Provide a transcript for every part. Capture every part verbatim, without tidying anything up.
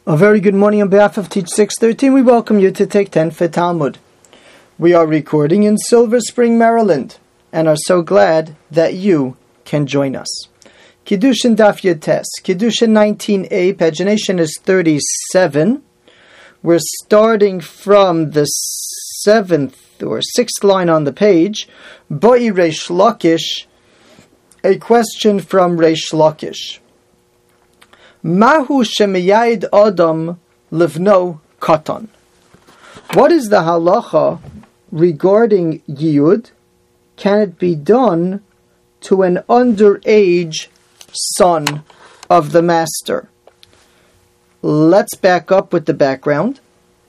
A very good morning on behalf of Teach six thirteen. We welcome you to Take ten for Talmud. We are recording in Silver Spring, Maryland, and are so glad that you can join us. Kiddushin Daf Yotes, Kiddushin nineteen a, pagination is thirty-seven. We're starting from the seventh or sixth line on the page. Boi Reish Lakish, a question from Reish Lakish. Mahu shemiyayid adam livno katan. What is the halacha regarding yiyud? Can it be done to an underage son of the master? Let's back up with the background.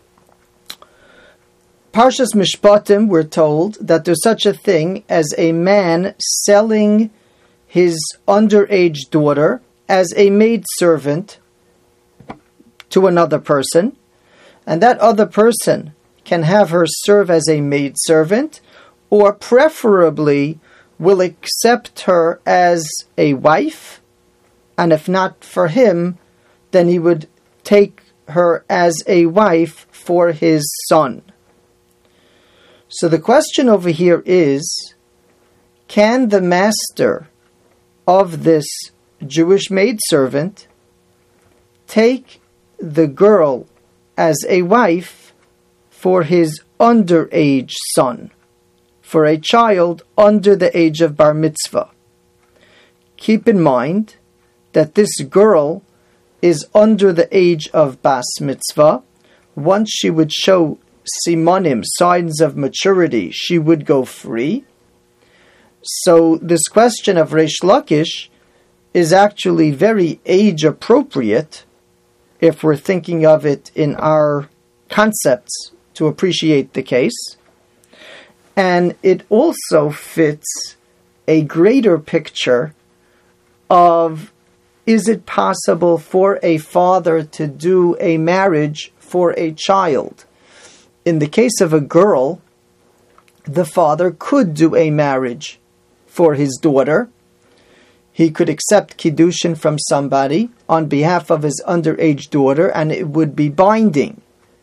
Parshas Mishpatim, we're told that there's such a thing as a man selling his underage daughter as a maidservant to another person, and that other person can have her serve as a maidservant, or preferably will accept her as a wife, and if not for him, then he would take her as a wife for his son. So the question over here is, can the master of this Jewish maidservant take the girl as a wife for his underage son, for a child under the age of bar mitzvah? Keep in mind that this girl is under the age of bas mitzvah. Once she would show simanim, signs of maturity, she would go free. So this question of Reish Lakish is actually very age appropriate if we're thinking of it in our concepts to appreciate the case. And it also fits a greater picture of, is it possible for a father to do a marriage for a child? In the case of a girl, the father could do a marriage for his daughter. He could accept kiddushin from somebody on behalf of his underage daughter, and it would be binding.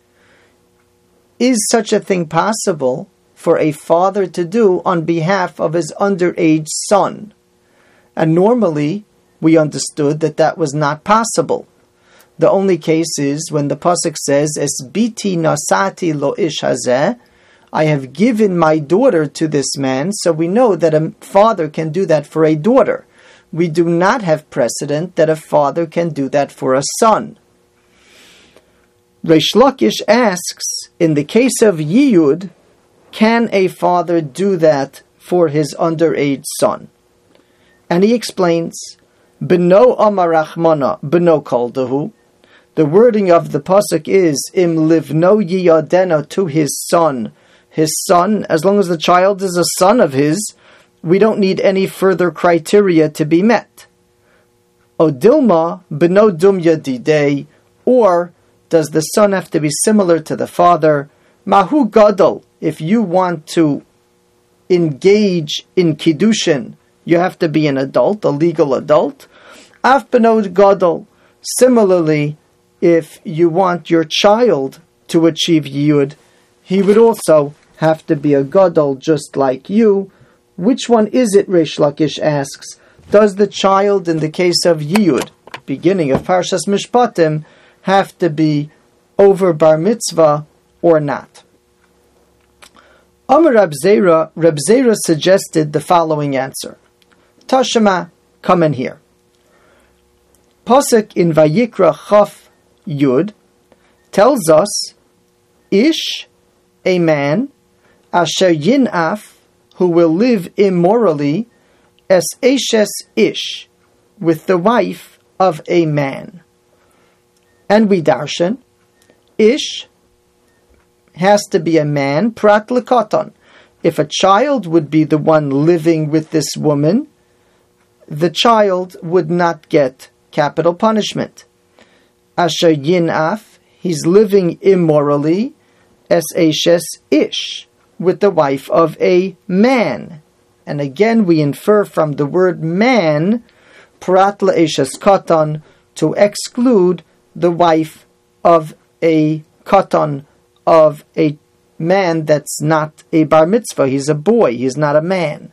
Is such a thing possible for a father to do on behalf of his underage son? And normally, we understood that that was not possible. The only case is when the pasuk says, "Es biti nasati lo ish hazeh," I have given my daughter to this man, so we know that a father can do that for a daughter. We do not have precedent that a father can do that for a son. Reish Lakish asks, in the case of yiyud, can a father do that for his underage son? And he explains, Beno amar Rachmana, beno kol dahu. The wording of the pasuk is, Im livno yiyadena, to his son. His son, as long as the child is a son of his, we don't need any further criteria to be met. Odilma beno dum yadidei, or does the son have to be similar to the father? Mahu gadol, if you want to engage in kiddushin, you have to be an adult, a legal adult. Af beno gadol, similarly, if you want your child to achieve yiyud, he would also have to be a gadol just like you. Which one is it, Reish Lakish asks? Does the child in the case of yiyud, beginning of Parshas Mishpatim, have to be over bar mitzvah or not? Amar Reb Zera, Reb Zera suggested the following answer. Tashema, come in here. Pasuk in Vayikra Chaf Yud tells us, Ish, a man, asher yin'af, who will live immorally, as eshes ish, with the wife of a man. And we darshan, ish has to be a man, prat l'katan. If a child would be the one living with this woman, the child would not get capital punishment. Asher yin'af, he's living immorally, as eshes ish, with the wife of a man. And again we infer from the word man, prat la'eshes katan, to exclude the wife of a katan, of a man that's not a bar mitzvah. He's a boy, he's not a man.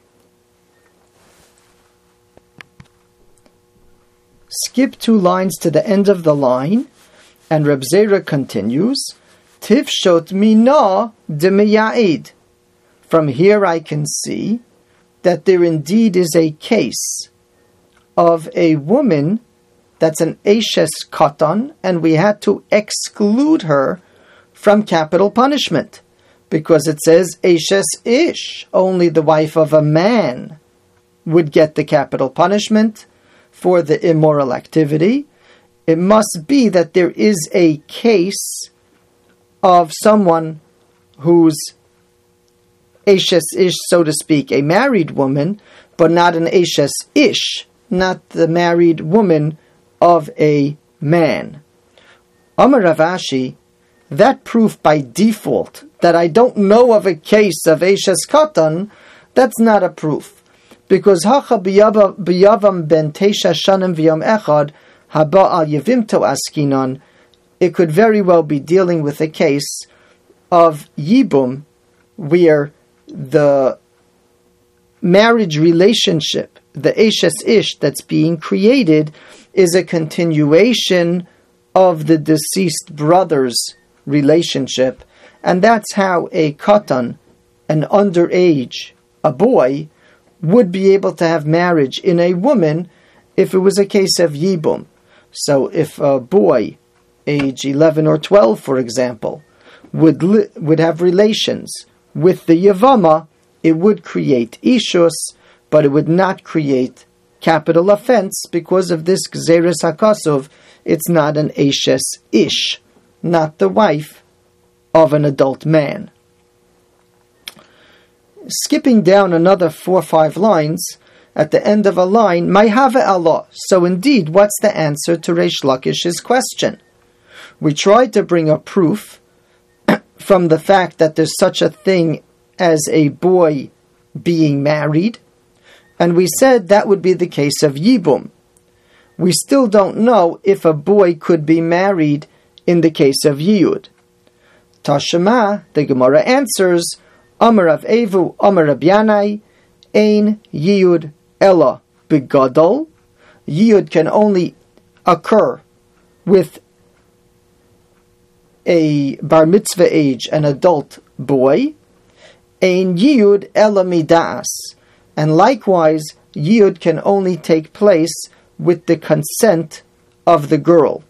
Skip two lines to the end of the line, and Reb Zera continues, Tifshot mina demiya'id. From here I can see that there indeed is a case of a woman that's an Eshes Katan, and we had to exclude her from capital punishment, because it says Eshes Ish, only the wife of a man would get the capital punishment for the immoral activity. It must be that there is a case of someone who's Eshes Ish, so to speak, a married woman, but not an Eshes Ish, not the married woman of a man. Amar Rav Ashi, that proof by default that I don't know of a case of Eshes Katan, that's not a proof. Because Hacha biyavam ben teisha shanim v'yom echad haba al yevimto askinon, it could very well be dealing with a case of Yibum, where the marriage relationship, the Eshes Ish that's being created, is a continuation of the deceased brother's relationship, and that's how a katan, an underage, a boy, would be able to have marriage in a woman if it was a case of yibum. So if a boy, age eleven or twelve, for example, would li- would have relations with the yavama, it would create ishus, but it would not create capital offense because of this gzeres hakasuv. It's not an eshes ish, not the wife of an adult man. Skipping down another four or five lines, at the end of a line, Mayhava Allah. So indeed, what's the answer to Reish Lakish's question? We tried to bring a proof from the fact that there's such a thing as a boy being married, and we said that would be the case of Yibum. We still don't know if a boy could be married in the case of Yiyud. Tashema, the Gemara answers, Amar Rav Evu, Amar Rab Yanai, Ein Yiyud Ella Begadol. Yiyud can only occur with a bar mitzvah age, an adult boy. Ein Yiyud Ella Midas. And likewise, Yiyud can only take place with the consent of the girl.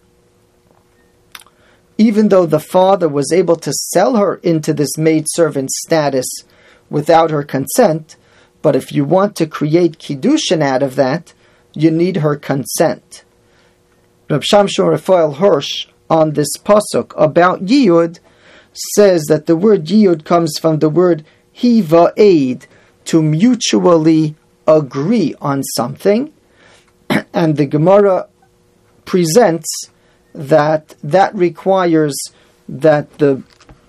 Even though the father was able to sell her into this maidservant status without her consent, but if you want to create kiddushin out of that, you need her consent. Reb Shamshon Raphael Hirsch, on this pasuk about Yiyud, says that the word Yiyud comes from the word hiva aid, to mutually agree on something, and the Gemara presents that that requires that the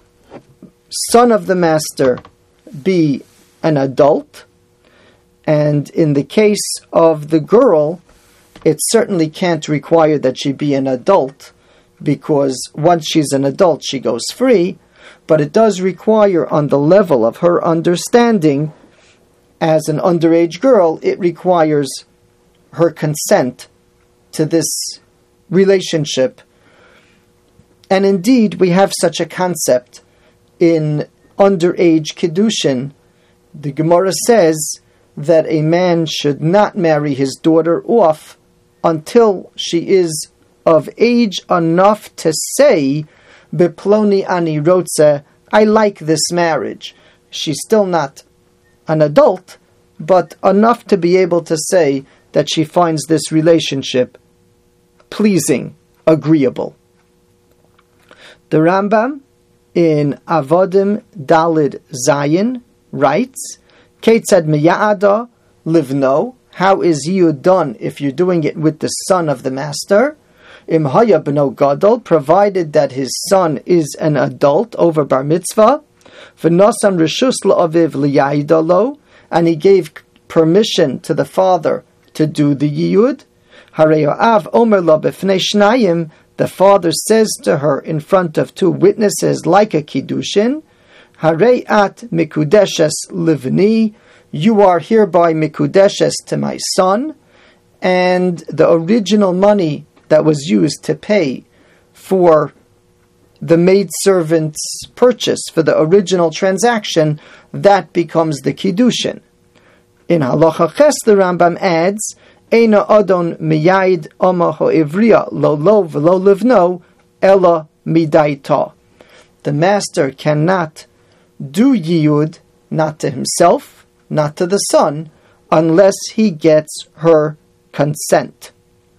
son of the master be an adult, and in the case of the girl, it certainly can't require that she be an adult, because once she's an adult, she goes free, but it does require on the level of her understanding, as an underage girl, it requires her consent to this relationship. And indeed, we have such a concept in underage kiddushin. The Gemara says that a man should not marry his daughter off until she is of age enough to say, Beploni ani rotze, I like this marriage. She's still not an adult, but enough to be able to say that she finds this relationship pleasing, agreeable. The Rambam in Avodim Dalid Zayin writes, Ketzad miya'ada livno, how is Yiyud done if you're doing it with the son of the master? Im haya b'no gadol, provided that his son is an adult over bar mitzvah, v'nosam reshus la'aviv liya'ida lo, and he gave permission to the father to do the Yiyud. Harei ha'av omer lo b'fnei shnayim the father says to her in front of two witnesses like a kiddushin, Harei at mikudeshes livni, you are hereby mikudeshes to my son, and the original money that was used to pay for the maidservant's purchase, for the original transaction, that becomes the kiddushin. In Halacha Ches, the Rambam adds, Eina adon miyaid ama ha'ivriya lo lo v'lo livno ela midaita. The master cannot do yiyud, not to himself, not to the son, unless he gets her consent.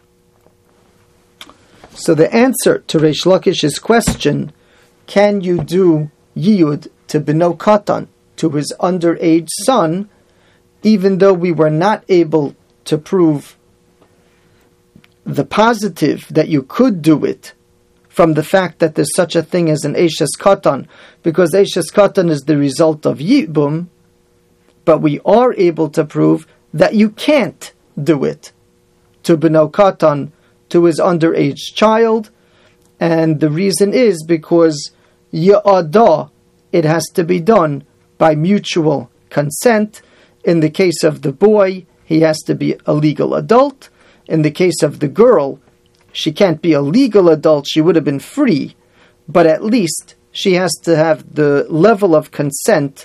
So the answer to Reish Lakish's question, can you do yiyud to Bino Katan, to his underage son, even though we were not able to prove the positive that you could do it from the fact that there's such a thing as an Eishes Katan, because Eishes Katan is the result of Yibum, but we are able to prove that you can't do it to Bino Katan, to his underage child, and the reason is because Ya'adah, it has to be done by mutual consent. In the case of the boy, he has to be a legal adult. In the case of the girl, she can't be a legal adult, she would have been free, but at least she has to have the level of consent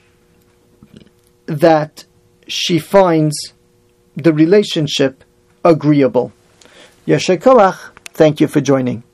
that she finds the relationship agreeable. Yasher Koach, thank you for joining.